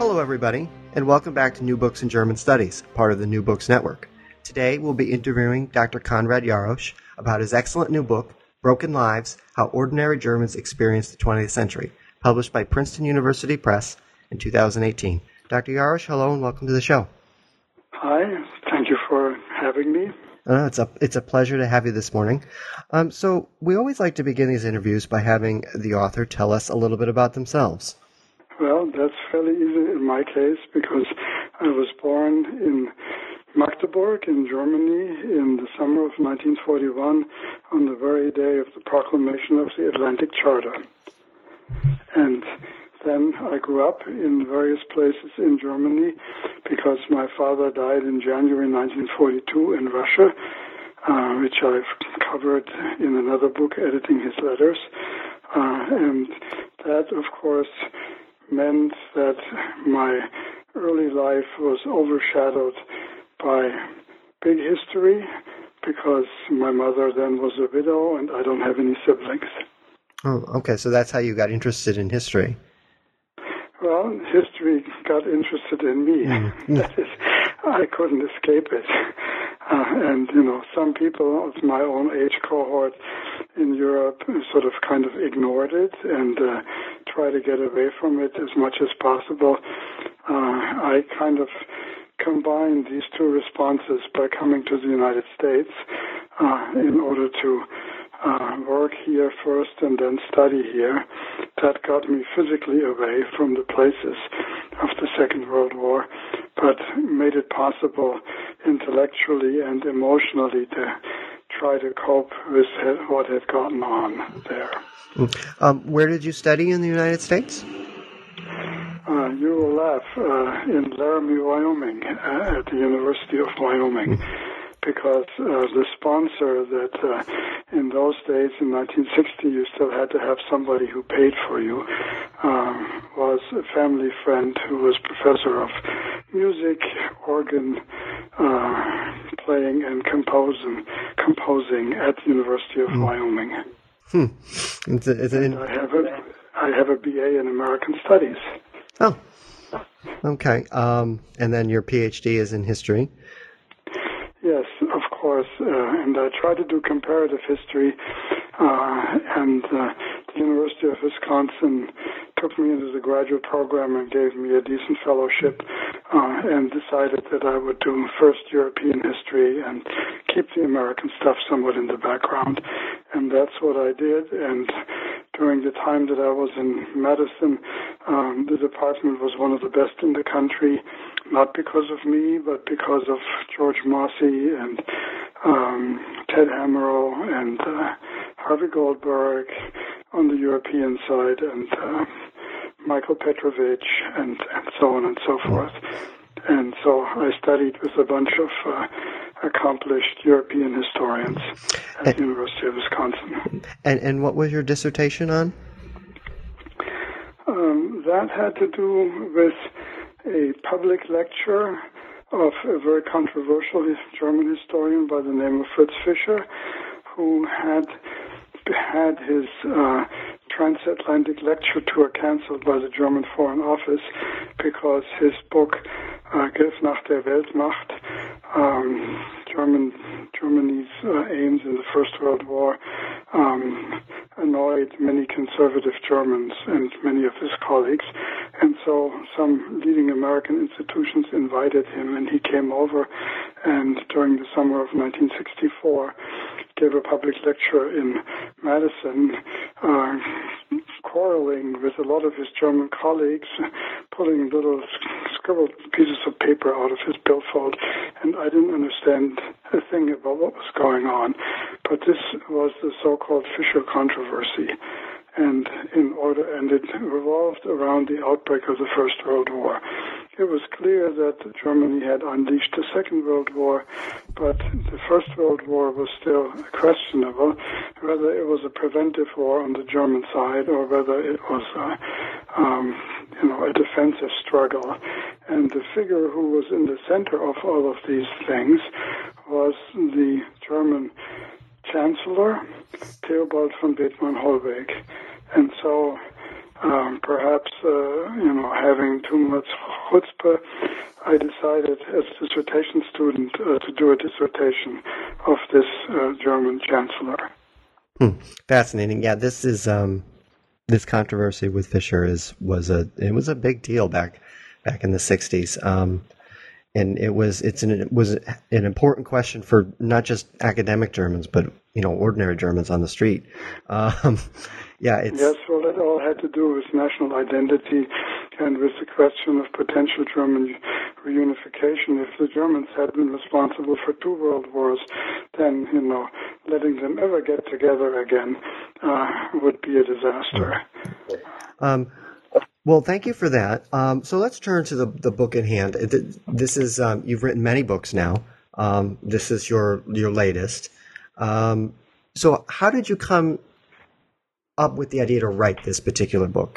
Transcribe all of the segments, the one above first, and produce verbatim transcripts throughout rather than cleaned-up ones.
Hello, everybody, and welcome back to New Books in German Studies, part of the New Books Network. Today, we'll be interviewing Doctor Konrad Jarosch about his excellent new book, Broken Lives, How Ordinary Germans Experienced the twentieth Century, published by Princeton University Press in two thousand eighteen. Doctor Jarosch, hello, and welcome to the show. Hi, thank you for having me. Uh, it's a it's a pleasure to have you this morning. Um, so, we always like to begin these interviews by having the author tell us a little bit about themselves. Well, that's fairly easy in my case because I was born in Magdeburg in Germany in the summer of nineteen forty-one on the very day of the proclamation of the Atlantic Charter. And then I grew up in various places in Germany because my father died in January nineteen forty-two in Russia, uh, which I've covered in another book, Editing His Letters. Uh, and that, of course, meant that my early life was overshadowed by big history because my mother then was a widow and I don't have any siblings. Oh, okay, so that's how you got interested in history. Well, history got interested in me. Mm-hmm. That is, I couldn't escape it. Uh, and, you know, some people of my own age cohort in Europe sort of kind of ignored it and uh, try to get away from it as much as possible. Uh, I kind of combined these two responses by coming to the United States uh, in order to uh, work here first and then study here. That got me physically away from the places of the Second World War, but made it possible intellectually and emotionally to try to cope with what had gotten on there. Um, where did you study in the United States? Uh, you will laugh, uh, in Laramie, Wyoming, uh, at the University of Wyoming, because uh, the sponsor that uh, in those days, in nineteen sixty, you still had to have somebody who paid for you, um, was a family friend who was professor of music, organ, uh, playing and composing, composing at the University of mm. Wyoming. Hmm. It's a, it's an... I have a, I have a B A in American Studies. Oh, okay. Um, and then your PhD is in history. Yes, of course. Uh, and I try to do comparative history. Uh, and uh, the University of Wisconsin took me into the graduate program and gave me a decent fellowship uh, and decided that I would do first European history and keep the American stuff somewhat in the background. And that's what I did. And during the time that I was in Madison, um, the department was one of the best in the country, not because of me, but because of George Mossey and um, Ted Hammerl and uh, Harvey Goldberg on the European side and uh, Michael Petrovich and, and so on and so forth. And so I studied with a bunch of uh, accomplished European historians at and, the University of Wisconsin. And, and what was your dissertation on? Um, that had to do with a public lecture of a very controversial German historian by the name of Fritz Fischer, who had had his uh, transatlantic lecture tour canceled by the German Foreign Office because his book, uh, Griff nach der Weltmacht, um, German, Germany's uh, aims in the First World War, um, annoyed many conservative Germans and many of his colleagues. And so some leading American institutions invited him, and he came over and during the summer of nineteen sixty-four gave a public lecture in Madison, uh, quarreling with a lot of his German colleagues, pulling little scribbled pieces of paper out of his billfold, and I didn't understand a thing about what was going on. But this was the so-called Fischer controversy, and in order, and it revolved around the outbreak of the First World War. It was clear that Germany had unleashed the Second World War, but the First World War was still questionable, whether it was a preventive war on the German side or whether it was a, um, you know, a defensive struggle. And the figure who was in the center of all of these things was the German Chancellor, Theobald von Bethmann-Hollweg. And so Um, perhaps, uh, you know, having too much chutzpah, I decided as a dissertation student uh, to do a dissertation of this uh, German chancellor. Hmm. Fascinating. Yeah, this is um, this controversy with Fischer is was a it was a big deal back back in the sixties. Um, and it was it's an it was an important question for not just academic Germans, but you know, ordinary Germans on the street. Um, yeah, it's yes. Well, it all had to do with national identity and with the question of potential German reunification. If the Germans had been responsible for two world wars, then you know, letting them ever get together again uh, would be a disaster. Um, Well, thank you for that. Um, so let's turn to the, the book at hand. This is um, you've written many books now. Um, this is your your latest. Um, so how did you come up with the idea to write this particular book?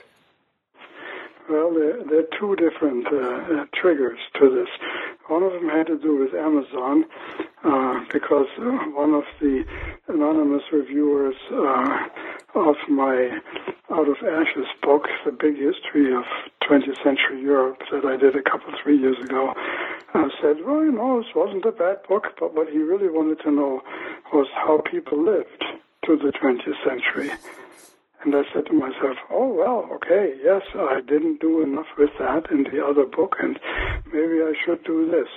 Well, there, there are two different uh, uh, triggers to this. One of them had to do with Amazon, uh, because one of the anonymous reviewers uh, of my Out of Ashes book, The Big History of twentieth Century Europe, that I did a couple, three years ago, uh, said, well, you know, this wasn't a bad book, but what he really wanted to know was how people lived to the twentieth century. And I said to myself, oh, well, okay, yes, I didn't do enough with that in the other book, and maybe I should do this.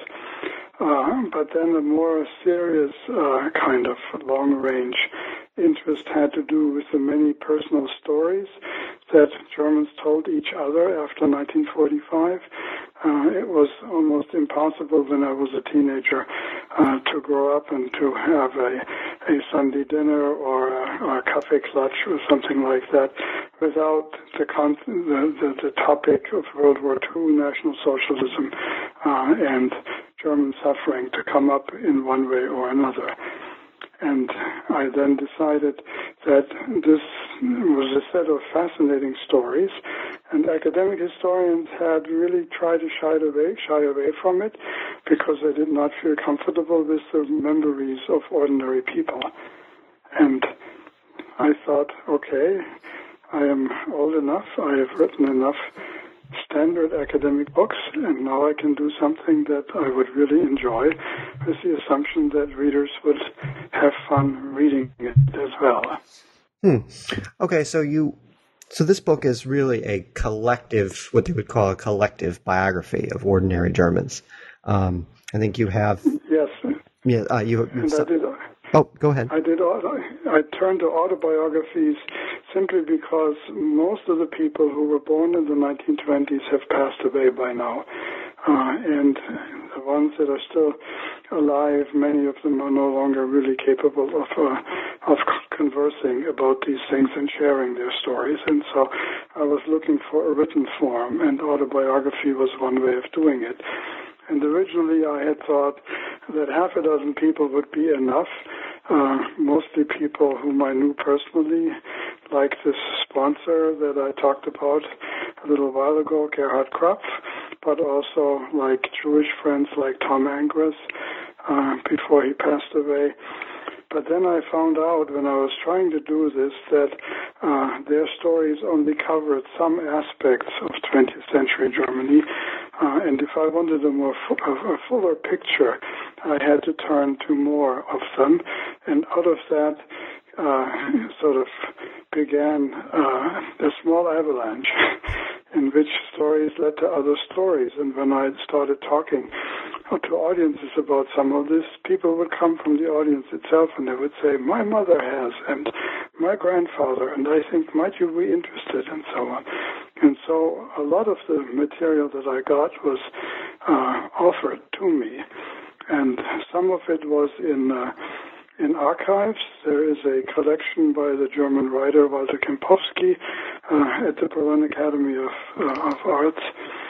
Uh, but then a more serious uh, kind of long-range interest had to do with the many personal stories that Germans told each other after nineteen forty-five. Uh, it was almost impossible when I was a teenager uh, to grow up and to have a, a Sunday dinner or a, or a cafe clutch or something like that without the, con- the, the, the topic of World War Two, National Socialism, uh, and German suffering to come up in one way or another. And I then decided that this was a set of fascinating stories, and academic historians had really tried to shy away, shy away from it because they did not feel comfortable with the memories of ordinary people. And I thought, okay, I am old enough, I have written enough standard academic books, and now I can do something that I would really enjoy, with the assumption that readers would have fun reading it as well. Hmm. Okay, so you, so this book is really a collective, what they would call a collective biography of ordinary Germans. Um, I think you have. Yes. Yeah. Uh, you. And I did. Oh, go ahead. I did. I turned to autobiographies simply because most of the people who were born in the nineteen twenties have passed away by now, uh, and the ones that are still alive, many of them are no longer really capable of uh, of conversing about these things and sharing their stories. And so, I was looking for a written form, and autobiography was one way of doing it. And originally I had thought that half a dozen people would be enough, uh, mostly people whom I knew personally, like this sponsor that I talked about a little while ago, Gerhard Krapf, but also like Jewish friends like Tom Angres uh, before he passed away. But then I found out when I was trying to do this that uh, their stories only covered some aspects of twentieth century Germany. Uh, and if I wanted a more fu- a fuller picture, I had to turn to more of them. And out of that uh, sort of began uh, a small avalanche in which stories led to other stories. And when I started talking to audiences about some of this, people would come from the audience itself and they would say, my mother has, and my grandfather, and I think, might you be interested, and so on. And so a lot of the material that I got was uh, offered to me, and some of it was in uh, in archives. There is a collection by the German writer Walter Kempowski uh, at the Berlin Academy of, uh, of Arts.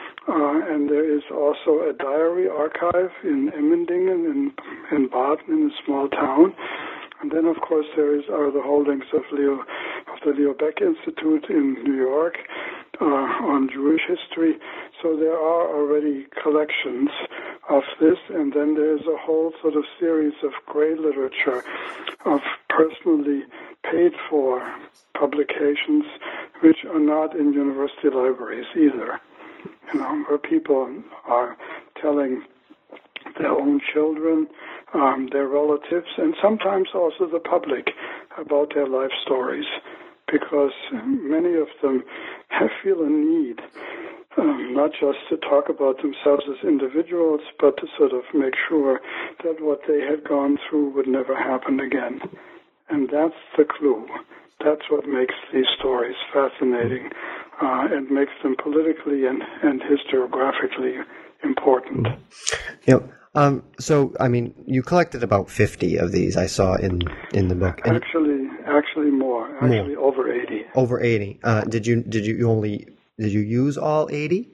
Uh, and there is also a diary archive in Emmendingen, in, in Baden, in a small town. And then, of course, there is, are the holdings of Leo of the Leo Baeck Institute in New York uh, on Jewish history. So there are already collections of this, and then there's a whole sort of series of gray literature of personally paid for publications which are not in university libraries either. You know, where people are telling their own children, um, their relatives, and sometimes also the public about their life stories, because many of them have feel a need um, not just to talk about themselves as individuals, but to sort of make sure that what they had gone through would never happen again. And that's the clue. That's what makes these stories fascinating uh, and makes them politically and, and historiographically important. Yep. Um, so, I mean, you collected about fifty of these, I saw in, in the book. And actually, actually more. Actually, more. over eighty. Over eighty. Uh, did you did you only did you use all eighty?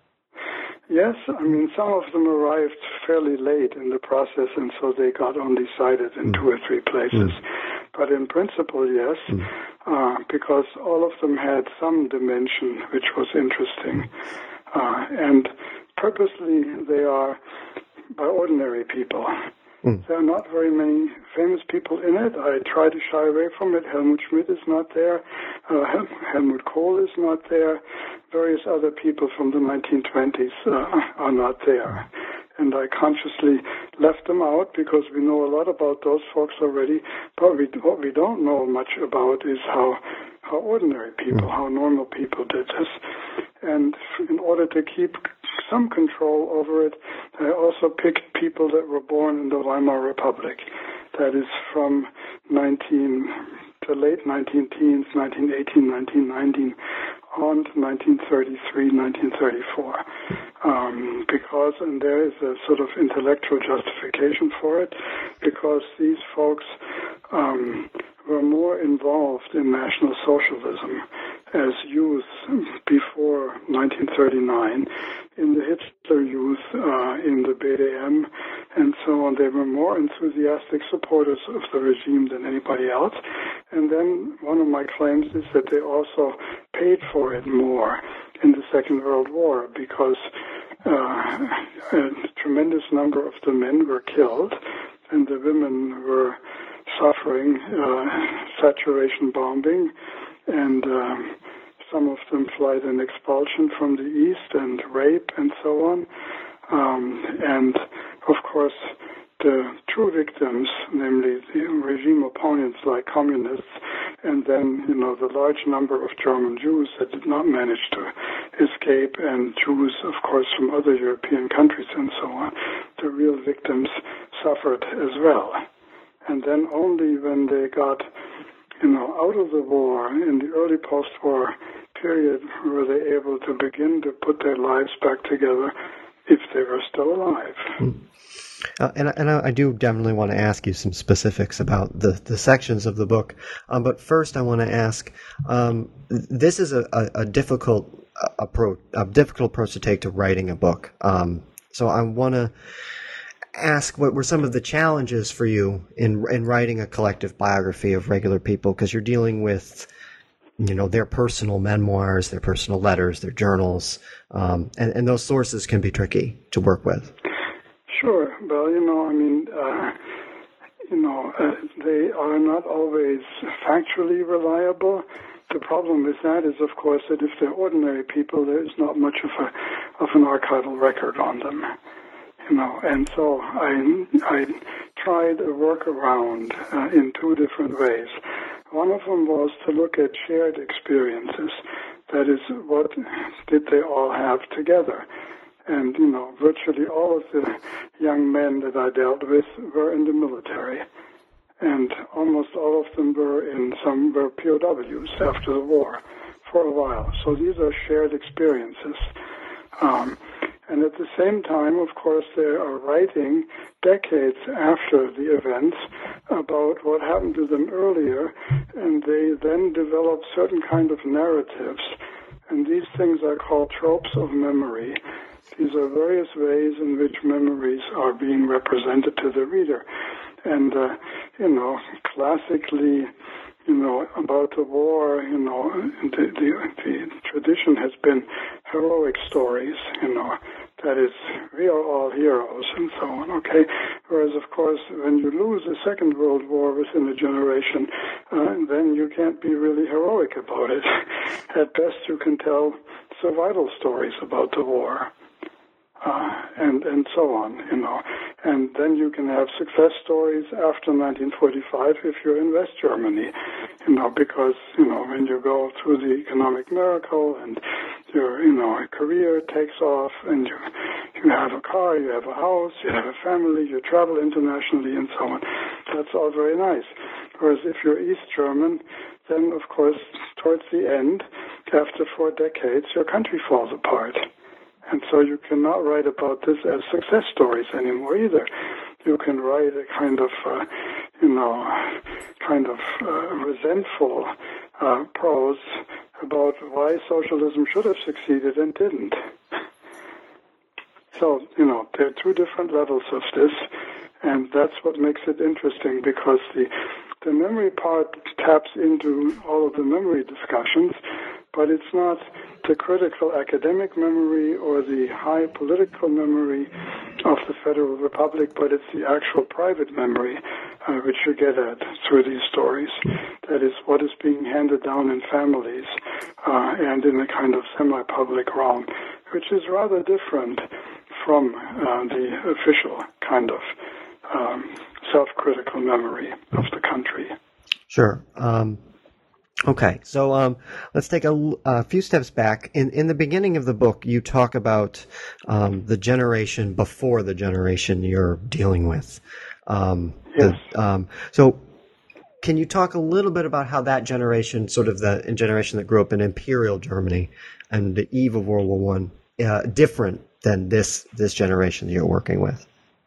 Yes, I mean, some of them arrived fairly late in the process, and so they got only cited in mm. two or three places. Mm. But in principle, yes, mm. uh, because all of them had some dimension which was interesting. Uh, and purposely, they are by ordinary people. Mm. There are not very many famous people in it. I try to shy away from it. Helmut Schmidt is not there. Uh, Hel- Helmut Kohl is not there. Various other people from the nineteen twenties uh, are not there. And I consciously left them out because we know a lot about those folks already. But we, what we don't know much about is how, how ordinary people, mm. how normal people did this. And in order to keep some control over it, I also picked people that were born in the Weimar Republic. That is from nineteen the late nineteen teens, nineteen eighteen, nineteen nineteen, on to nineteen thirty-three, nineteen thirty-four. Um, because, and there is a sort of intellectual justification for it, because these folks um, were more involved in National Socialism as youth before nineteen thirty-nine, in the Hitler Youth, uh, in the B D M, and so on. They were more enthusiastic supporters of the regime than anybody else. And then one of my claims is that they also paid for it more in the Second World War, because uh, a tremendous number of the men were killed, and the women were suffering uh, saturation bombing, and um, some of them flight and expulsion from the East, and rape, and so on. Um, and, of course, the true victims, namely the regime opponents like communists, and then, you know, the large number of German Jews that did not manage to escape, and Jews, of course, from other European countries and so on, the real victims suffered as well. And then only when they got, you know, out of the war, in the early post-war period, were they able to begin to put their lives back together if they were still alive. Mm. Uh, and and I, I do definitely want to ask you some specifics about the, the sections of the book. Um, but first, I want to ask: um, this is a, a, a difficult approach, a difficult approach to take to writing a book. Um, so I want to ask, what were some of the challenges for you in in writing a collective biography of regular people? Because you're dealing with, you know, their personal memoirs, their personal letters, their journals, um, and, and those sources can be tricky to work with. Sure. Well, you know, I mean, uh, you know, uh, they are not always factually reliable. The problem with that is, of course, that if they're ordinary people, there is not much of a of an archival record on them. You know, and so I I tried a workaround uh, in two different ways. One of them was to look at shared experiences. That is, what did they all have together? And, you know, virtually all of the young men that I dealt with were in the military. And almost all of them were in some were P O Ws after the war for a while. So these are shared experiences. Um, and at the same time, of course, they are writing decades after the events about what happened to them earlier, and they then develop certain kind of narratives. And these things are called tropes of memory. These are various ways in which memories are being represented to the reader. And, uh, you know, classically, you know, about the war, you know, the, the, the tradition has been heroic stories, you know, That is, we are all heroes and so on, okay? Whereas, of course, when you lose a Second World War within a generation, uh, then you can't be really heroic about it. At best, you can tell survival stories about the war. Uh, and and so on, you know. And then you can have success stories after nineteen forty-five if you're in West Germany, you know, because, you know, when you go through the economic miracle and your, you know, career takes off and you, you have a car, you have a house, you have a family, you travel internationally and so on. That's all very nice. Whereas if you're East German, then, of course, towards the end, after four decades, your country falls apart. And so you cannot write about this as success stories anymore either. You can write a kind of, uh, you know, kind of uh, resentful uh, prose about why socialism should have succeeded and didn't. So, you know, there are two different levels of this, and that's what makes it interesting, because the the memory part taps into all of the memory discussions, but it's not the critical academic memory or the high political memory of the Federal Republic, but it's the actual private memory uh, which you get at through these stories. That is what is being handed down in families uh, and in a kind of semi-public realm, which is rather different from uh, the official kind of um, self-critical memory of the country. Sure. Um, okay, so um, let's take a, a few steps back. In in the beginning of the book, you talk about um, the generation before the generation you're dealing with. Um, yes. The, um, so can you talk a little bit about how that generation, sort of the generation that grew up in Imperial Germany and the eve of World War One, uh, different than this this generation you're working with?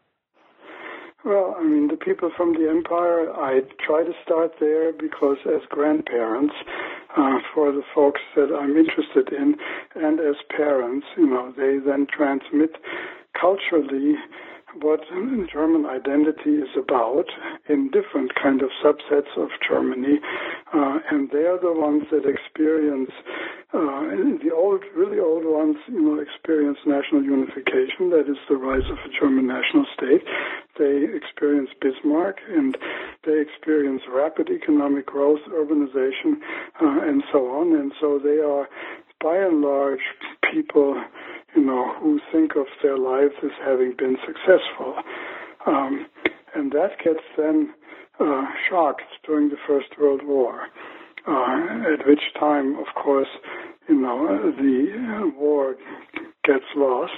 Well, I mean, the people from the empire, I try to start there because as grandparents, uh, for the folks that I'm interested in, and as parents, you know, they then transmit culturally what German identity is about in different kind of subsets of Germany, uh, and they are the ones that experience, uh, the old, really old ones, you know, experience national unification, that is the rise of a German national state. They experience Bismarck, and they experience rapid economic growth, urbanization, uh, and so on, and so they are, by and large, people, you know, who think of their lives as having been successful. Um, and that gets then uh, shocked during the First World War, uh, at which time, of course, you know, the war gets lost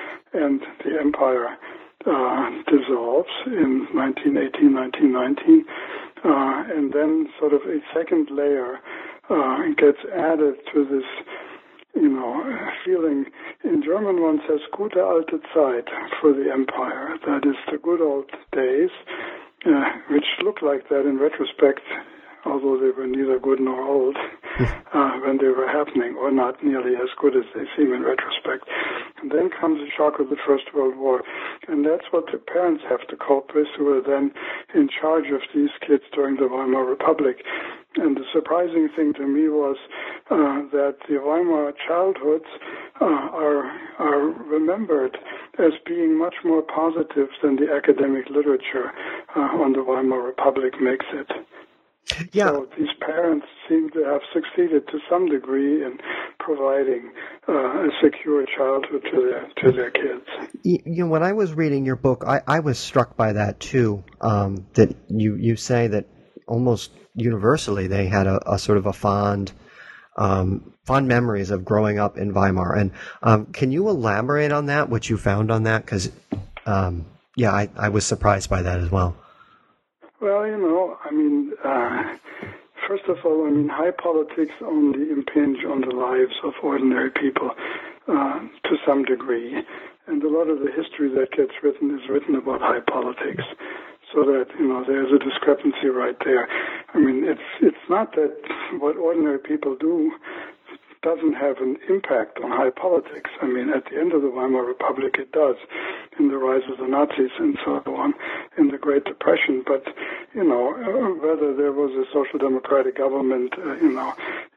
and the empire uh, dissolves in nineteen eighteen, nineteen nineteen, uh, and then sort of a second layer uh, gets added to this, you know, feeling. In German one says gute alte Zeit for the empire. That is the good old days, uh, which look like that in retrospect, although they were neither good nor old uh, when they were happening, or not nearly as good as they seem in retrospect. And then comes the shock of the First World War, and that's what the parents have to cope with, who are then in charge of these kids during the Weimar Republic. And the surprising thing to me was uh, that the Weimar childhoods uh, are are remembered as being much more positive than the academic literature uh, on the Weimar Republic makes it. Yeah. So these parents seem to have succeeded to some degree in providing uh, a secure childhood to their to their kids. You know, when I was reading your book, I, I was struck by that too. Um, that you you say that almost universally they had a, a sort of a fond um, fond memories of growing up in Weimar. And um, can you elaborate on that? What you found on that? Because um, yeah, I, I was surprised by that as well. Well, you know, I mean, uh, first of all, I mean, high politics only impinge on the lives of ordinary people uh, to some degree. And a lot of the history that gets written is written about high politics. So that, you know, there's a discrepancy right there. I mean, it's it's not that what ordinary people do doesn't have an impact on high politics. I mean, at the end of the Weimar Republic, it does, in the rise of the Nazis and so on, in the Great Depression. But, you know, whether there was a social democratic government, uh, you know,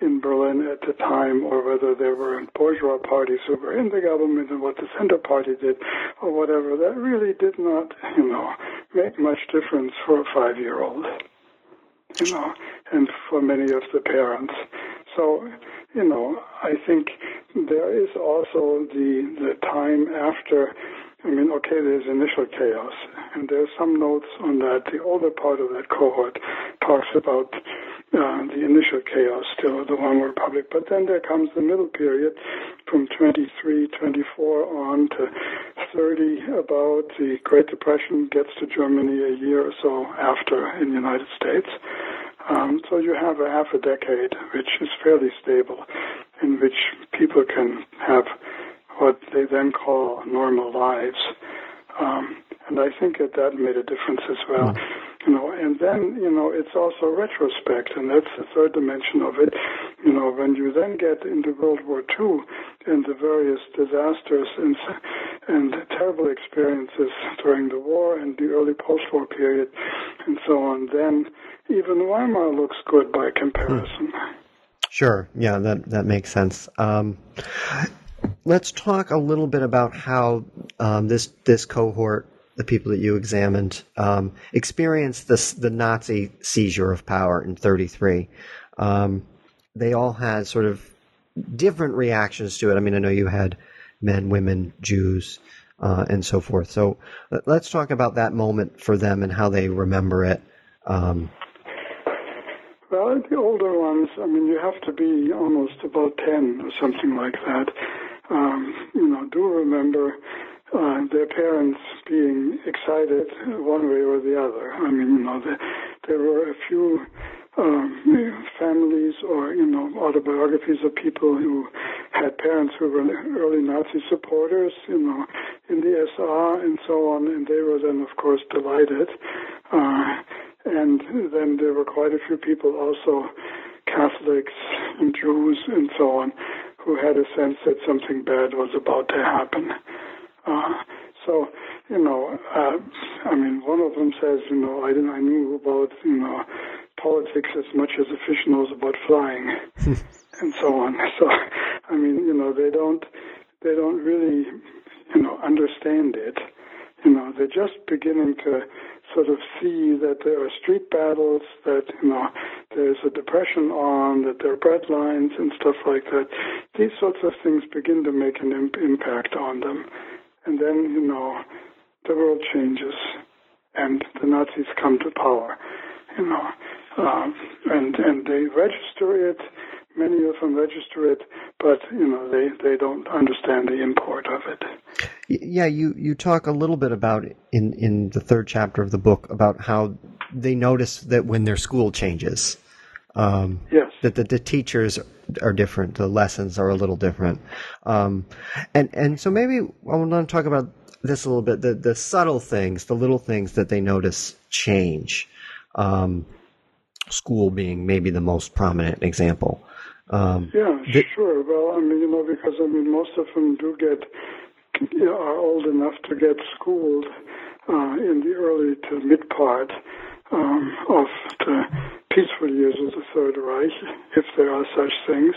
in Berlin at the time, or whether there were bourgeois parties who were in the government and what the Center Party did, or whatever, that really did not, you know, make much difference for a five-year-old, you know, and for many of the parents. So, you know, I think there is also the the time after. I mean, okay, there's initial chaos, and there's some notes on that. The older part of that cohort talks about uh, the initial chaos, still the Weimar Republic, but then there comes the middle period from twenty-three, twenty-four on to thirty, about the Great Depression gets to Germany a year or so after in the United States. Um, so you have a half a decade, which is fairly stable, in which people can have what they then call normal lives. Um, and I think that that made a difference as well. Mm. You know, and then, you know, it's also retrospect, and that's the third dimension of it. You know, when you then get into World War Two and the various disasters and, and terrible experiences during the war and the early post-war period and so on, then even Weimar looks good by comparison. Mm. Sure. Yeah, that, that makes sense. Um, Let's talk a little bit about how um, this this cohort, the people that you examined, um, experienced this, the Nazi seizure of power in thirty-three. Um, they all had sort of different reactions to it. I mean, I know you had men, women, Jews, uh, and so forth. So let's talk about that moment for them and how they remember it. Um, well, the older ones, I mean, you have to be almost about ten or something like that. Um, you know, do remember uh, their parents being excited one way or the other. I mean, you know, the, there were a few um, families or, you know, autobiographies of people who had parents who were early Nazi supporters, you know, in the S R and so on, and they were then, of course, delighted. Uh, and then there were quite a few people also, Catholics and Jews and so on, who had a sense that something bad was about to happen. Uh, so, you know, uh, I mean, one of them says, you know, I didn't, I knew about, you know, politics as much as a fish knows about flying, and so on. So, I mean, you know, they don't, they don't really, you know, understand it. You know, they're just beginning to sort of see that there are street battles, that, you know, there's a depression on, that there are bread lines and stuff like that. These sorts of things begin to make an imp- impact on them. And then, you know, the world changes and the Nazis come to power, you know, um, and, and they register it. Many of them register it, but, you know, they, they don't understand the import of it. Yeah, you, you talk a little bit about in, in the third chapter of the book about how they notice that when their school changes, um, yes. that the, the teachers are different, the lessons are a little different. Um, and, and so maybe I want to talk about this a little bit, the, the subtle things, the little things that they notice change. Um, school being maybe the most prominent example. Um, yeah, th- sure. Well, I mean, you know, because, I mean, most of them do get, you know, are old enough to get schooled uh, in the early to mid part um, of the peaceful years of the Third Reich, if there are such things.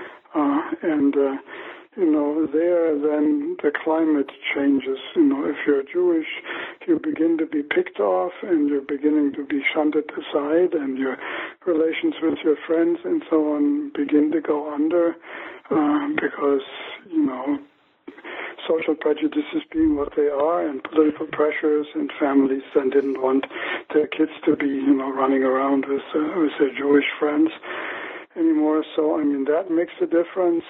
Uh, and, uh, you know, there then the climate changes. You know, if you're Jewish, you begin to be picked off and you're beginning to be shunted aside, and your relations with your friends and so on begin to go under uh, because, you know, social prejudices being what they are, and political pressures, and families then didn't want their kids to be, you know, running around with uh, with their Jewish friends anymore. So, I mean, that makes a difference.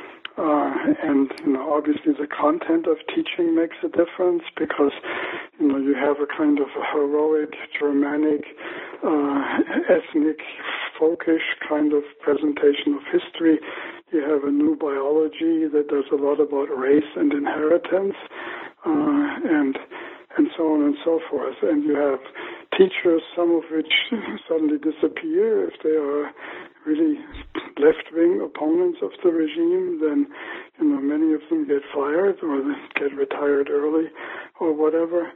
Uh, and, you know, obviously the content of teaching makes a difference because, you know, you have a kind of a heroic, Germanic, uh, ethnic, folkish kind of presentation of history. You have a new biology that does a lot about race and inheritance, uh, and and so on and so forth. And you have teachers, some of which suddenly disappear if they are really left-wing opponents of the regime. Then, you know, many of them get fired or get retired early or whatever.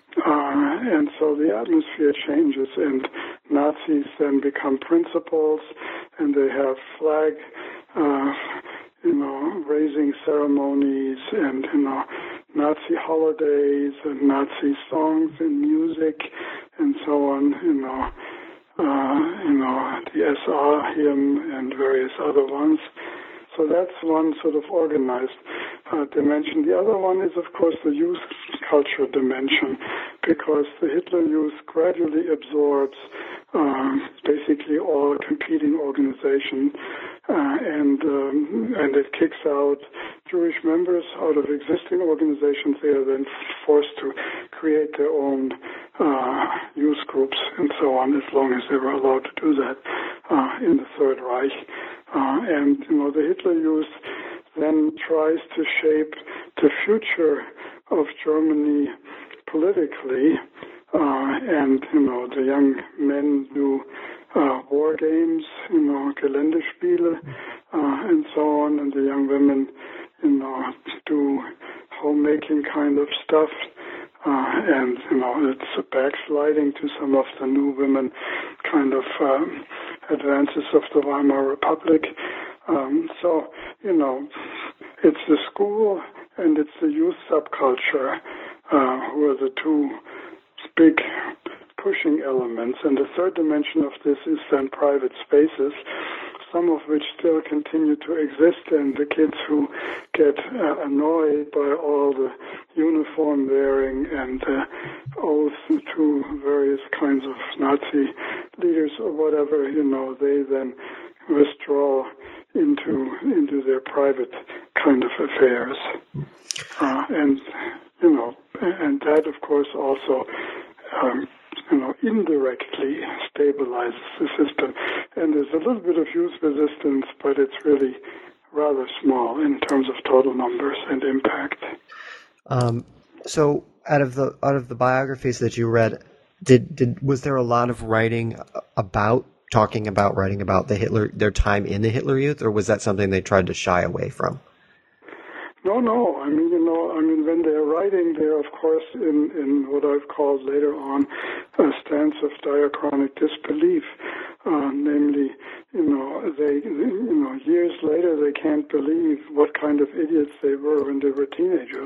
Uh, and so the atmosphere changes, and Nazis then become principals, and they have flag, uh, you know, raising ceremonies, and, you know, Nazi holidays and Nazi songs and music and so on, you know, uh, you know, the S R hymn and various other ones. So that's one sort of organized uh, dimension. The other one is, of course, the youth culture dimension, because the Hitler Youth gradually absorbs um, basically all competing organizations, uh, and um, and it kicks out Jewish members out of existing organizations. They are then forced to create their own uh, youth groups and so on, as long as they were allowed to do that uh, in the Third Reich. Uh, and, you know, the Hitler Youth then tries to shape the future of Germany politically, uh, and, you know, the young men do uh, war games, you know, Geländespiele, uh, and so on, and the young women, you know, do homemaking kind of stuff. Uh, and, you know, it's a backsliding to some of the new women kind of um, advances of the Weimar Republic. Um, so, you know, it's the school and it's the youth subculture uh, who are the two big pushing elements. And the third dimension of this is then private spaces, some of which still continue to exist, and the kids who get uh, annoyed by all the uniform wearing and uh, oaths to various kinds of Nazi leaders or whatever, you know, they then withdraw into into their private kind of affairs. Uh, and, you know, and that, of course, also um, you know, indirectly stabilizes the system. And there's a little bit of youth resistance, but it's really rather small in terms of total numbers and impact. Um, so, out of the out of the biographies that you read, did did was there a lot of writing about talking about writing about the Hitler their time in the Hitler Youth, or was that something they tried to shy away from? No, no. I mean, you know, I mean, when they're writing, they're, of course, in, in what I've called later on a stance of diachronic disbelief. Uh, namely, you know, they, you know, years later, they can't believe what kind of idiots they were when they were teenagers.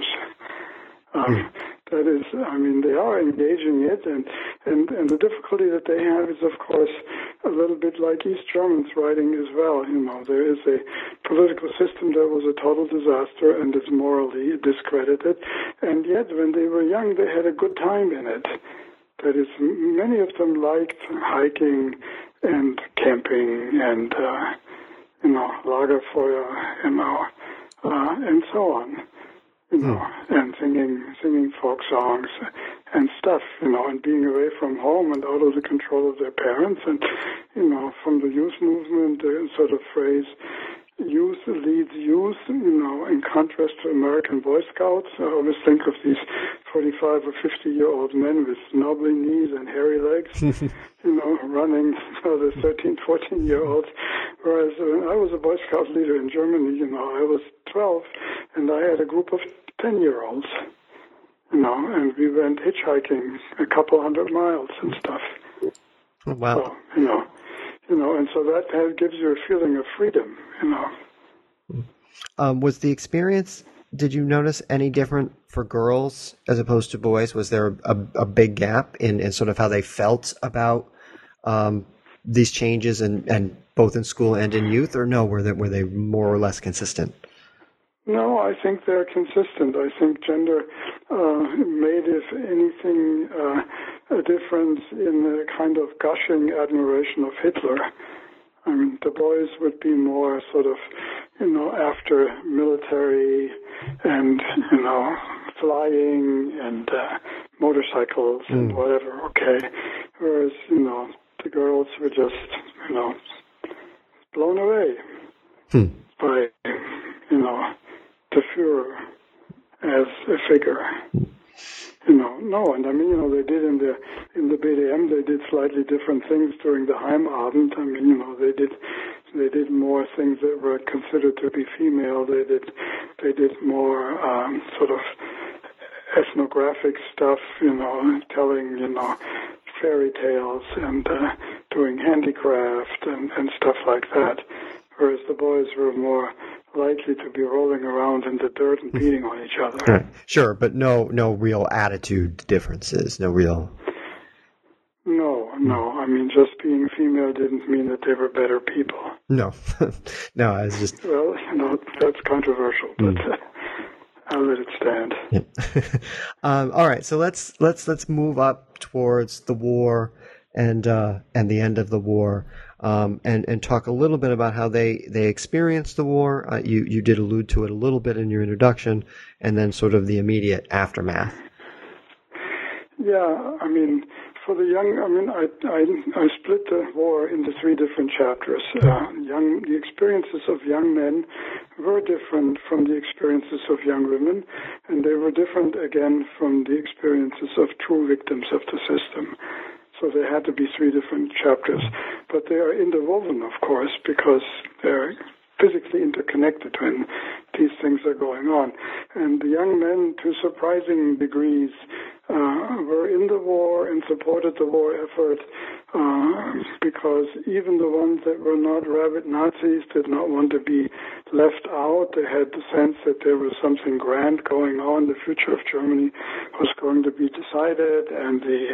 Um, that is, I mean, they are engaging it, and, and, and the difficulty that they have is, of course, a little bit like East Germans writing as well. You know, there is a political system that was a total disaster and is morally discredited, and yet when they were young, they had a good time in it. That is, many of them liked hiking and camping and, uh, you know, Lagerfeuer, you know, uh, and so on. You know, and singing, singing folk songs and stuff, you know, and being away from home and out of the control of their parents. And, you know, from the youth movement, the sort of phrase, youth leads youth, you know, in contrast to American Boy Scouts. I always think of these forty-five or fifty-year-old men with knobbly knees and hairy legs, you know, running, you know, the thirteen, fourteen-year-olds. Whereas when I was a Boy Scout leader in Germany, you know, I was twelve, and I had a group of ten-year-olds, you know, and we went hitchhiking a couple hundred miles and stuff. Wow. So, you know, you know, and so that, that gives you a feeling of freedom, you know. Um, was the experience, did you notice any different for girls as opposed to boys? Was there a, a big gap in, in sort of how they felt about um, these changes, and, and both in school and in youth, or no, were they, were they more or less consistent? No, I think they're consistent. I think gender uh, made, if anything, uh, a difference in the kind of gushing admiration of Hitler. I mean, the boys would be more sort of, you know, after military and, you know, flying and uh, motorcycles mm. and whatever, okay. Whereas, you know, the girls were just, you know, blown away hmm. by, you know, the Führer as a figure. You know, no, and I mean, you know, they did in the in the B D M, they did slightly different things during the Heimabend. I mean, you know, they did they did more things that were considered to be female. They did they did more um, sort of ethnographic stuff. You know, telling you know fairy tales and uh, doing handicraft and, and stuff like that, whereas the boys were more likely to be rolling around in the dirt and beating on each other. Right. Sure, but no no real attitude differences, no real... No, no. I mean, just being female didn't mean that they were better people. No. No, I was just... Well, you know, that's controversial, but mm. uh, I'll let it stand. Yeah. um, all right, so let's let's let's move up towards the war and uh, and the end of the war, um, and and talk a little bit about how they, they experienced the war. Uh, you you did allude to it a little bit in your introduction, and then sort of the immediate aftermath. Yeah, I mean, for the young, I mean, I I, I split the war into three different chapters. Uh, young, the experiences of young men were different from the experiences of young women, and they were different again from the experiences of true victims of the system. So there had to be three different chapters, but they are interwoven, of course, because they're physically interconnected when these things are going on. And the young men, to surprising degrees, uh, were in the war and supported the war effort uh, because even the ones that were not rabid Nazis did not want to be left out. They had the sense that there was something grand going on. The future of Germany was going to be decided, and the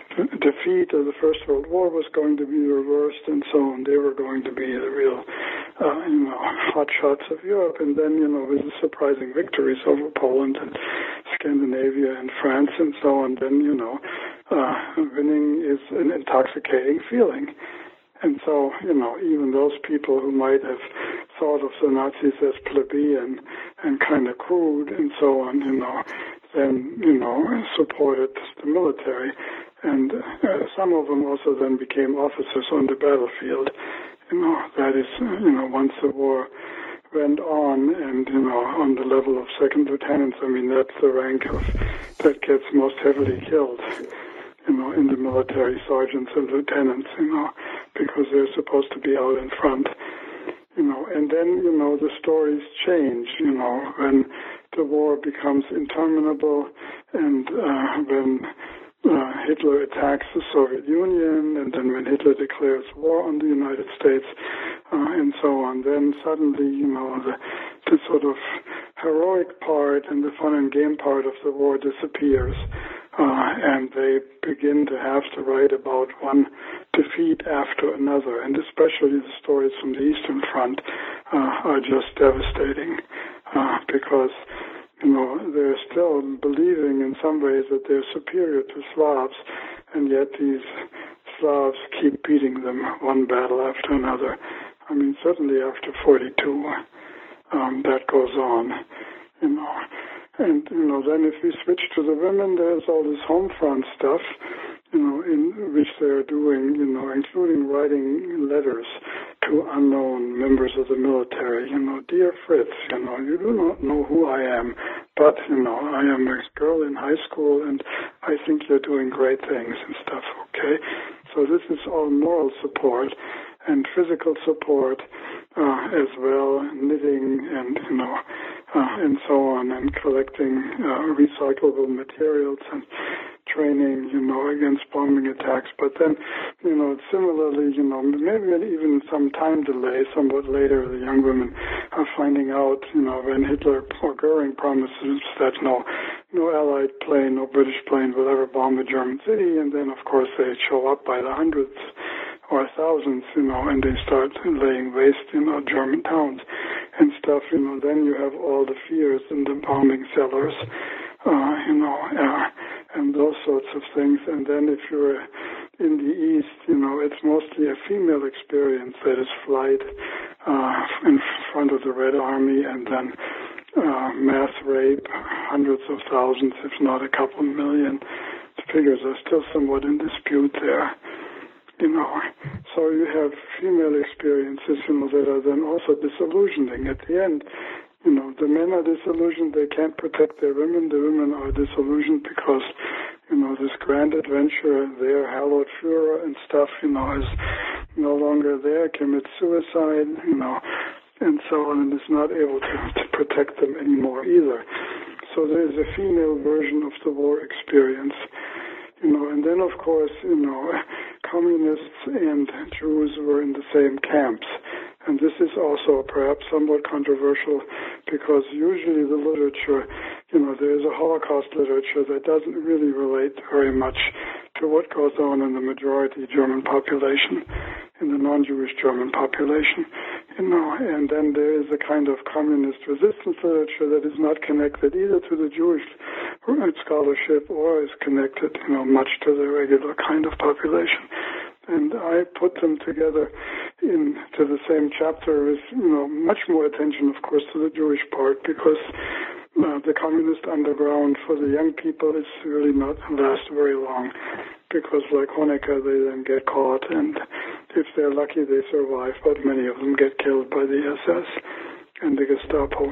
defeat of the First World War was going to be reversed, and so on. They were going to be the real, uh, you know, hot shots of Europe. And then, you know, with the surprising victories over Poland and Scandinavia and France and so on, then, you know, uh, winning is an intoxicating feeling. And so, you know, even those people who might have thought of the Nazis as plebeian and kind of crude and so on, you know, then, you know, supported the military. And uh, some of them also then became officers on the battlefield. You know, that is, you know, once the war went on and, you know, on the level of second lieutenants, I mean, that's the rank of that gets most heavily killed, you know, in the military, sergeants and lieutenants, you know, because they're supposed to be out in front, you know. And then, you know, the stories change, you know, when the war becomes interminable and uh, when uh, Hitler attacks the Soviet Union, and then when Hitler declares war on the United States, uh, and so on, then suddenly, you know, the, the sort of heroic part and the fun and game part of the war disappears. Uh, and they begin to have to write about one defeat after another, and especially the stories from the Eastern Front uh, are just devastating uh, because, you know, they're still believing in some ways that they're superior to Slavs, and yet these Slavs keep beating them one battle after another. I mean, certainly after forty-two, um, that goes on, you know. And, you know, then if we switch to the women, there's all this home front stuff, you know, in which they're doing, you know, including writing letters to unknown members of the military. You know, dear Fritz, you know, you do not know who I am, but, you know, I am a girl in high school and I think you're doing great things and stuff, okay? So this is all moral support and physical support uh, as well, knitting and, you know, uh, and so on, and collecting uh, recyclable materials and training, you know, against bombing attacks. But then, you know, similarly, you know, maybe even some time delay, somewhat later, the young women are finding out, you know, when Hitler or Goering promises that no, no Allied plane, no British plane will ever bomb a German city, and then, of course, they show up by the hundreds or thousands, you know, and they start laying waste, you know, German towns and stuff, you know. Then you have all the fears in the bombing cellars, uh, you know, uh, and those sorts of things. And then if you're in the East, you know, it's mostly a female experience, that is flight uh, in front of the Red Army, and then uh, mass rape, hundreds of thousands, if not a couple million. The figures are still somewhat in dispute there. You know, so you have female experiences, you know, that are then also disillusioning. At the end, you know, the men are disillusioned, they can't protect their women. The women are disillusioned because, you know, this grand adventure, their hallowed Führer and stuff, you know, is no longer there, commits suicide, you know, and so on, and is not able to, to protect them anymore either. So there's a female version of the war experience. You know, and then, of course, you know, communists and Jews were in the same camps. And this is also perhaps somewhat controversial because usually the literature, you know, there is a Holocaust literature that doesn't really relate very much to what goes on in the majority German population, in the non-Jewish German population, you know, and then there is a kind of communist resistance literature that is not connected either to the Jewish scholarship or is connected, you know, much to the regular kind of population. And I put them together into the same chapter with, you know, much more attention, of course, to the Jewish part because uh, the communist underground for the young people is really not last very long because, like Honecker, they then get caught, and if they're lucky, they survive, but many of them get killed by the S S and the Gestapo.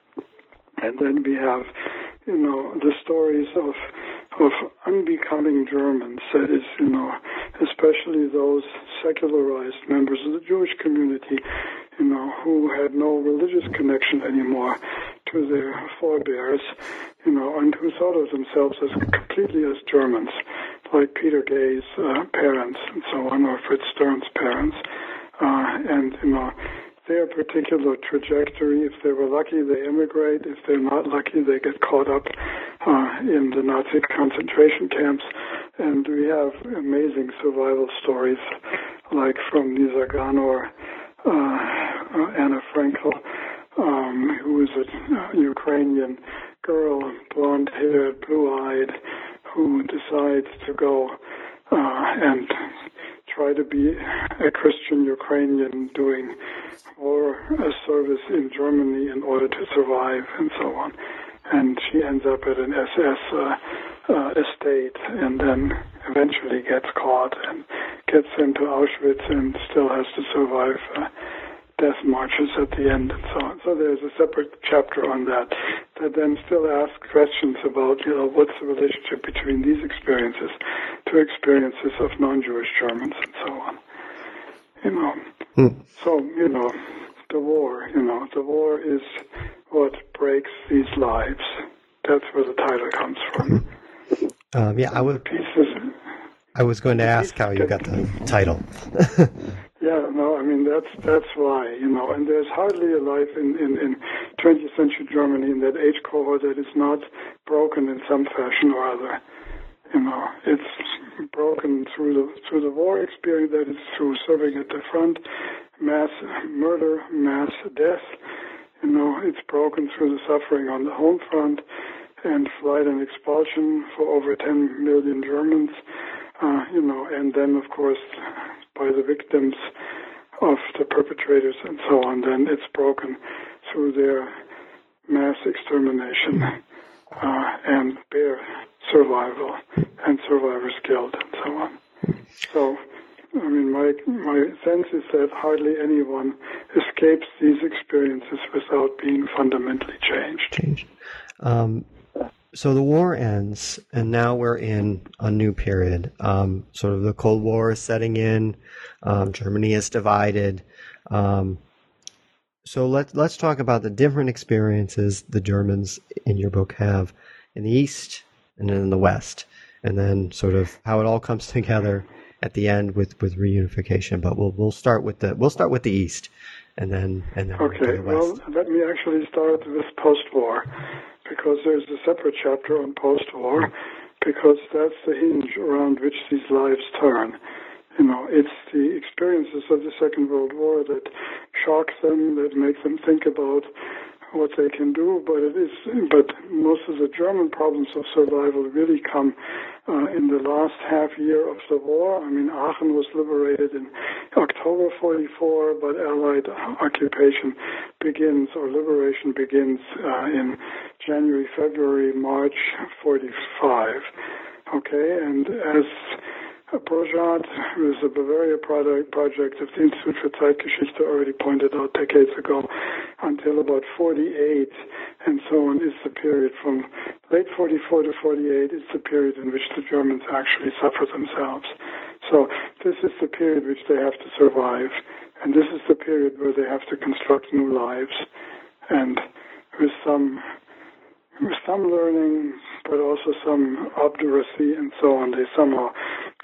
And then we have, you know, the stories of of unbecoming Germans, that is, you know, especially those secularized members of the Jewish community, you know, who had no religious connection anymore to their forebears, you know, and who thought of themselves as completely as Germans, like Peter Gay's uh, parents and so on, or Fritz Stern's parents, uh, and, you know, their particular trajectory. If they were lucky, they immigrate. If they're not lucky, they get caught up uh, in the Nazi concentration camps. And we have amazing survival stories, like from Nisa Ganor, uh, uh, Anna Frankel, um, who is a uh, Ukrainian girl, blonde-haired, blue-eyed, who decides to go uh, and try to be a Christian Ukrainian doing war service in Germany in order to survive and so on. And she ends up at an S S uh, uh, estate and then eventually gets caught and gets sent to Auschwitz and still has to survive uh, death marches at the end and so on. So there's a separate chapter on that that then still asks questions about, you know, what's the relationship between these experiences to experiences of non-Jewish Germans and so on. You know, hmm. so, you know, the war, you know, the war is what breaks these lives. That's where the title comes from. Um, yeah, I was, I was going to ask how you got the title. Yeah, no, I mean, that's that's why, you know, and there's hardly a life in, in, in twentieth century Germany in that age cohort that is not broken in some fashion or other. You know, it's broken through the through the war experience, that is through serving at the front, mass murder, mass death. You know, it's broken through the suffering on the home front and flight and expulsion for over ten million Germans. Uh, you know, and then, of course, by the victims of the perpetrators and so on, then it's broken through their mass extermination uh, and their survival and survivor's guilt and so on. So, I mean, my my sense is that hardly anyone escapes these experiences without being fundamentally changed. Changed. Um, so the war ends, and now we're in a new period. Um, sort of the Cold War is setting in. Um, Germany is divided. Um, so let's let's talk about the different experiences the Germans in your book have in the East and in the West, and then sort of how it all comes together at the end with, with reunification. But we'll we'll start with the we'll start with the East, and then and then okay. the West. Well, let me actually start with post-war, because there's a separate chapter on post-war, because that's the hinge around which these lives turn. You know, it's the experiences of the Second World War that shock them, that make them think about what they can do, but it is, but most of the German problems of survival really come uh, in the last half year of the war. I mean, Aachen was liberated in October forty-four, but Allied occupation begins, or liberation begins uh, in January, February, March forty-five. Okay, and as Brojat, who is a Bavaria product, project of the Institute for Zeitgeschichte, already pointed out decades ago, until about forty-eight and so on is the period from late forty-four to forty-eight is the period in which the Germans actually suffer themselves. So this is the period which they have to survive, and this is the period where they have to construct new lives, and with some with some learning, but also some obduracy and so on, they somehow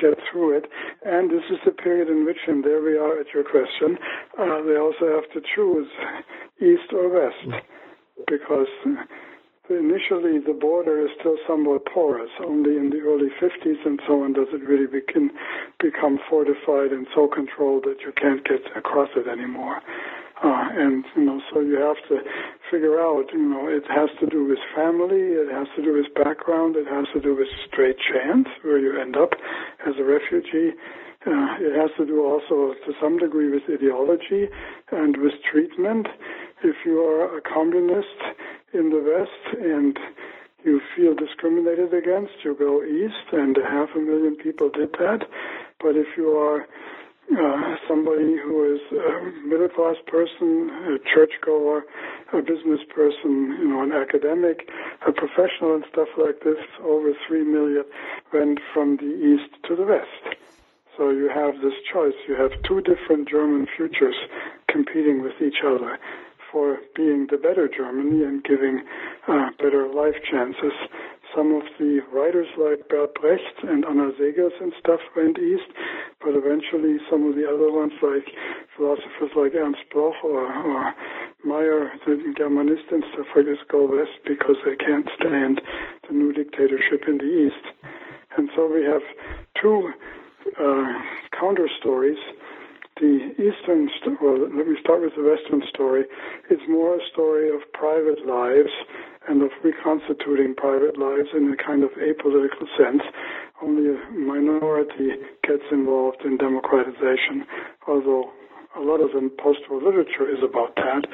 get through it. And this is the period in which, and there we are at your question, uh, they also have to choose east or west, because initially the border is still somewhat porous. Only in the early fifties and so on does it really begin, become fortified and so controlled that you can't get across it anymore. Uh, and, you know, so you have to figure out, you know, it has to do with family, it has to do with background, it has to do with straight chance, where you end up as a refugee. Uh, it has to do also, to some degree, with ideology and with treatment. If you are a communist in the West and you feel discriminated against, you go east, and half a million people did that. But if you are Uh, somebody who is a middle-class person, a churchgoer, a business person, you know, an academic, a professional and stuff like this, over three million went from the east to the west. So you have this choice. You have two different German futures competing with each other for being the better Germany and giving uh, better life chances. Some of the writers like Bert Brecht and Anna Segers and stuff went east, but eventually some of the other ones, like philosophers like Ernst Bloch or, or Meyer, the Germanist and stuff like this, go west because they can't stand the new dictatorship in the east. And so we have two uh, counter stories. The eastern, st- well, let me start with the western story. It's more a story of private lives and of reconstituting private lives in a kind of apolitical sense. Only a minority gets involved in democratization, although a lot of the post-war literature is about that.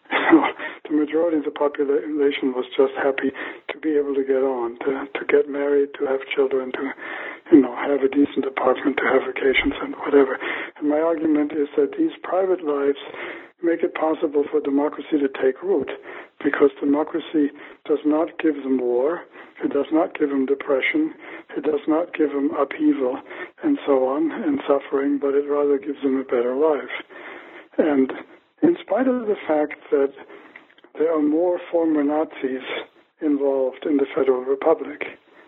The majority of the population was just happy to be able to get on, to, to get married, to have children, to, you know, have a decent apartment, to have vacations and whatever. And my argument is that these private lives make it possible for democracy to take root, because democracy does not give them war, it does not give them depression, it does not give them upheaval and so on and suffering, but it rather gives them a better life. And in spite of the fact that there are more former Nazis involved in the Federal Republic,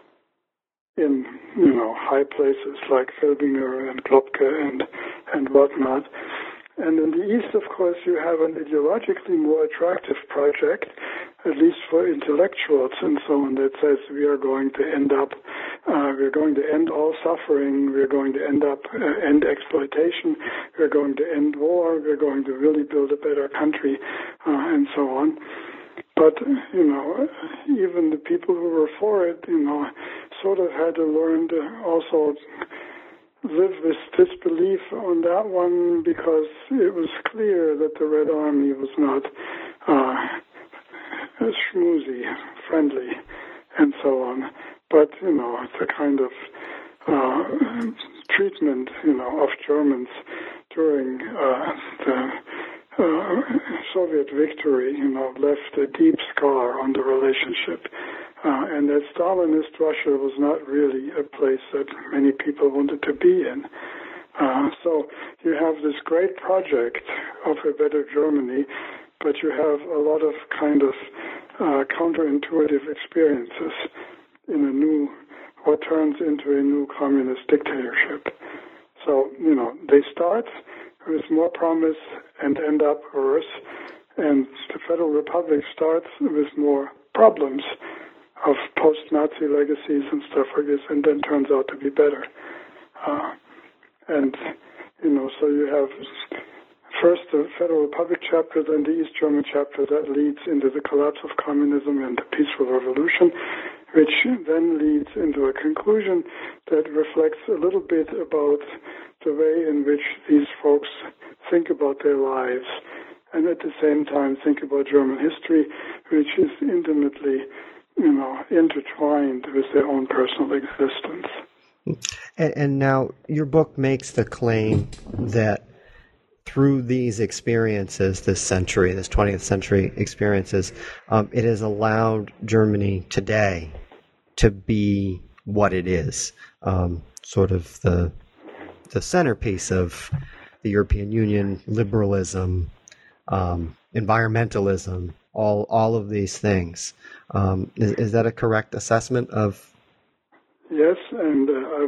in, you know, high places like Felbinger and Klopke and, and whatnot. And in the East, of course, you have an ideologically more attractive project, at least for intellectuals and so on, that says we are going to end up, uh, we're going to end all suffering, we're going to end up, uh, end exploitation, we're going to end war, we're going to really build a better country, uh, and so on. But, you know, even the people who were for it, you know, sort of had to learn to also live with disbelief on that one, because it was clear that the Red Army was not uh, schmoozy, friendly, and so on. But, you know, the kind of uh, treatment, you know, of Germans during uh, the uh, Soviet victory, you know, left a deep scar on the relationship. Uh, and that Stalinist Russia was not really a place that many people wanted to be in. Uh, so you have this great project of a better Germany, but you have a lot of kind of uh, counterintuitive experiences in a new, what turns into a new communist dictatorship. So, you know, they start with more promise and end up worse, and the Federal Republic starts with more problems of post-Nazi legacies and stuff like this, and then turns out to be better. Uh, and, you know, so you have first the Federal Republic chapter, then the East German chapter that leads into the collapse of communism and the peaceful revolution, which then leads into a conclusion that reflects a little bit about the way in which these folks think about their lives, and at the same time think about German history, which is intimately, you know, intertwined with their own personal existence. And, and now your book makes the claim that through these experiences, this century, this twentieth century experiences, um, it has allowed Germany today to be what it is, um, sort of the the centerpiece of the European Union, liberalism, um, environmentalism, all all of these things. Um, is, is that a correct assessment of? Yes, and uh, I will be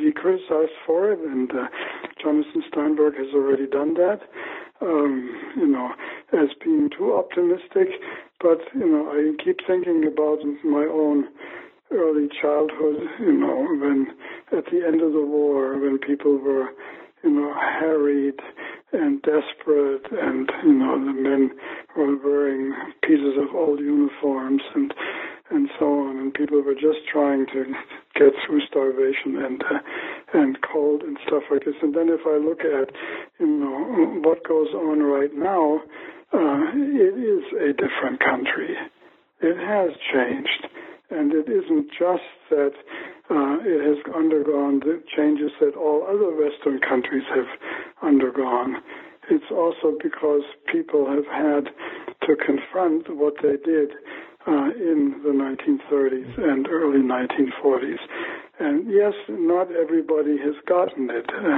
be criticized for it, and uh, Jonathan Steinberg has already done that, um, you know, as being too optimistic. But, you know, I keep thinking about my own early childhood, you know, when at the end of the war, when people were, you know, harried and desperate, and, you know, the men were wearing pieces of old uniforms and and so on, and people were just trying to get through starvation and uh, and cold and stuff like this. And then if I look at, you know, what goes on right now, uh, it is a different country. It has changed. And it isn't just that uh, it has undergone the changes that all other Western countries have undergone. It's also because people have had to confront what they did uh, in the nineteen thirties and early nineteen forties. And yes, not everybody has gotten it. Uh,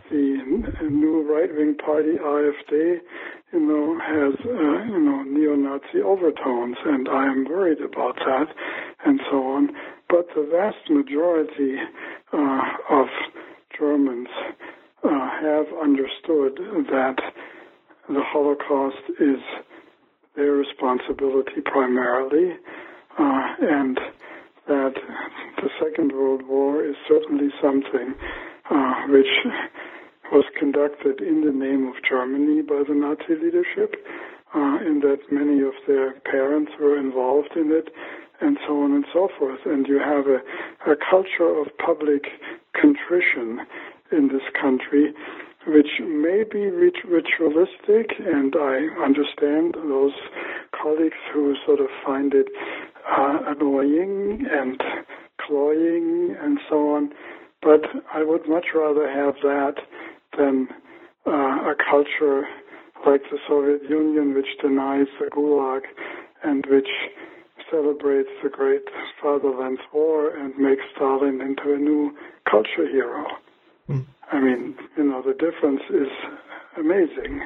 the new right-wing party, A F D, you know, has, uh, you know, neo-Nazi overtones, and I am worried about that, and so on. But the vast majority uh, of Germans uh, have understood that the Holocaust is their responsibility primarily, uh, and that the Second World War is certainly something uh, which was conducted in the name of Germany by the Nazi leadership, uh, in that many of their parents were involved in it, and so on and so forth. And you have a, a culture of public contrition in this country, which may be rit- ritualistic, and I understand those colleagues who sort of find it uh, annoying and cloying and so on, but I would much rather have that than uh, a culture like the Soviet Union, which denies the Gulag and which celebrates the great Fatherland War and makes Stalin into a new culture hero. Mm. I mean, you know, the difference is amazing.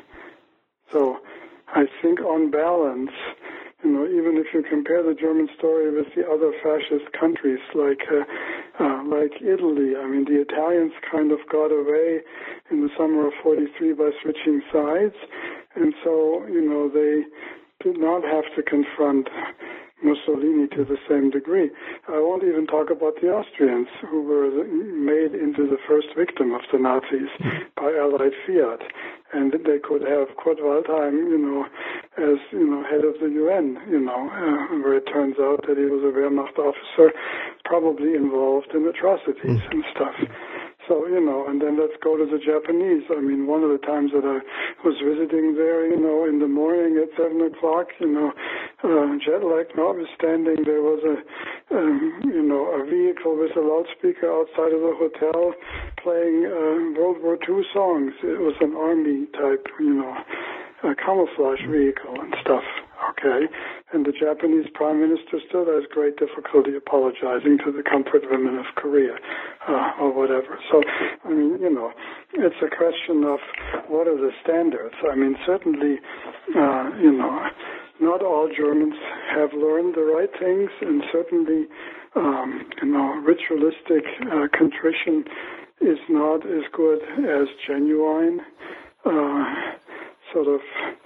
So I think on balance, you know, even if you compare the German story with the other fascist countries like uh, uh, like Italy, I mean, the Italians kind of got away in the summer of forty-three by switching sides, and so, you know, they did not have to confront Mussolini to the same degree. I won't even talk about the Austrians, who were made into the first victim of the Nazis by Allied fiat. And they could have Kurt Waldheim, you know, as, you know, head of the U N, you know, uh, where it turns out that he was a Wehrmacht officer probably involved in atrocities mm. and stuff. So, you know, and then let's go to the Japanese. I mean, one of the times that I was visiting there, you know, in the morning at seven o'clock, you know, uh, jet lag notwithstanding, there was a, um, you know, a vehicle with a loudspeaker outside of the hotel playing uh, World War Two songs. It was an army type, you know, a camouflage vehicle and stuff. Okay, and the Japanese Prime Minister still has great difficulty apologizing to the comfort women of Korea, uh, or whatever. So, I mean, you know, it's a question of what are the standards. I mean, certainly, uh, you know, not all Germans have learned the right things, and certainly, um, you know, ritualistic uh, contrition is not as good as genuine, uh, sort of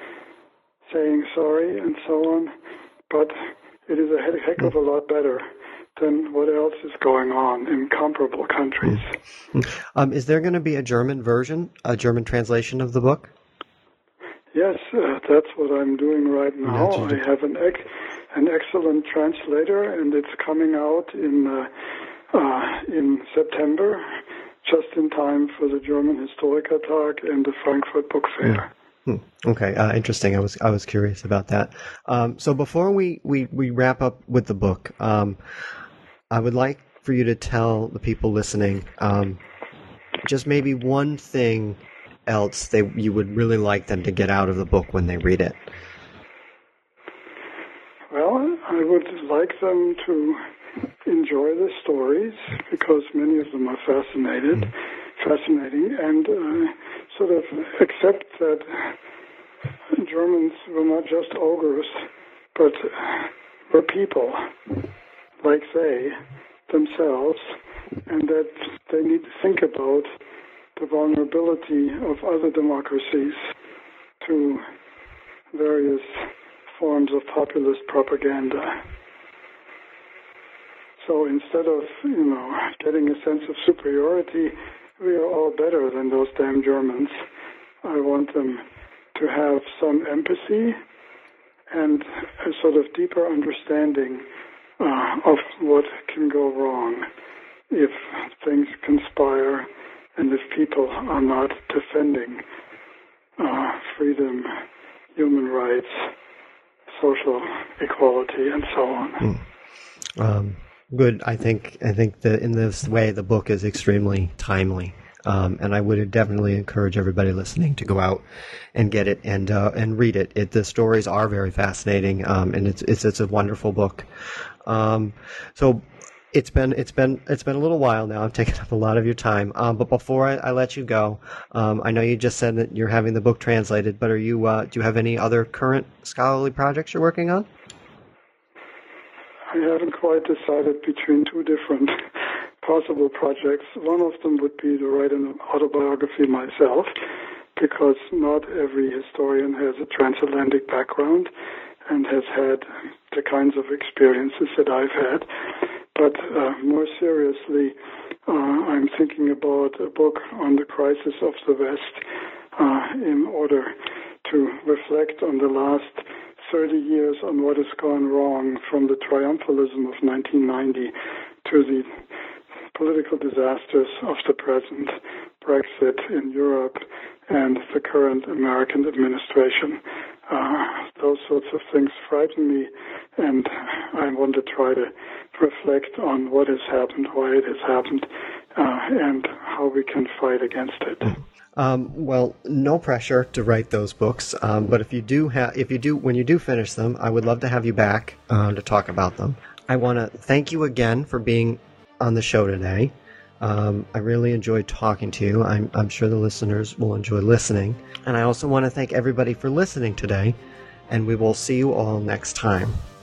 saying sorry and so on, but it is a heck of a lot better than what else is going on in comparable countries. Um, is there going to be a German version, a German translation of the book? Yes, uh, that's what I'm doing right now. I have an ex- an excellent translator, and it's coming out in uh, uh, in September, just in time for the German Historikertag and the Frankfurt Book Fair. Mm. Hmm. Okay, uh, interesting. I was I was curious about that. Um, so before we, we, we wrap up with the book, um, I would like for you to tell the people listening um, just maybe one thing else they you would really like them to get out of the book when they read it. Well, I would like them to enjoy the stories because many of them are fascinated, mm-hmm. fascinating, and uh, sort of accept that Germans were not just ogres, but were people, like they themselves, and that they need to think about the vulnerability of other democracies to various forms of populist propaganda. So instead of, you know, getting a sense of superiority, we are all better than those damn Germans, I want them to have some empathy and a sort of deeper understanding uh, of what can go wrong if things conspire and if people are not defending uh, freedom, human rights, social equality, and so on. Mm. Um, good. I think I think that in this way the book is extremely timely. Um, and I would definitely encourage everybody listening to go out and get it and uh, and read it. It. The stories are very fascinating, um, and it's it's it's a wonderful book. Um, so it's been it's been it's been a little while now. I've taken up a lot of your time. Um, but before I, I let you go, um, I know you just said that you're having the book translated. But are you uh, do you have any other current scholarly projects you're working on? I haven't quite decided between two different possible projects. One of them would be to write an autobiography myself, because not every historian has a transatlantic background and has had the kinds of experiences that I've had. But uh, more seriously, uh, I'm thinking about a book on the crisis of the West uh, in order to reflect on the last thirty years on what has gone wrong, from the triumphalism of nineteen ninety to the political disasters of the present, Brexit in Europe, and the current American administration. Uh, those sorts of things frighten me, and I want to try to reflect on what has happened, why it has happened, uh, and how we can fight against it. Um, well, no pressure to write those books, um, but if you do have, if you do, when you do finish them, I would love to have you back uh, to talk about them. I want to thank you again for being on the show today. Um, I really enjoyed talking to you. I'm, I'm sure the listeners will enjoy listening. And I also want to thank everybody for listening today, and we will see you all next time.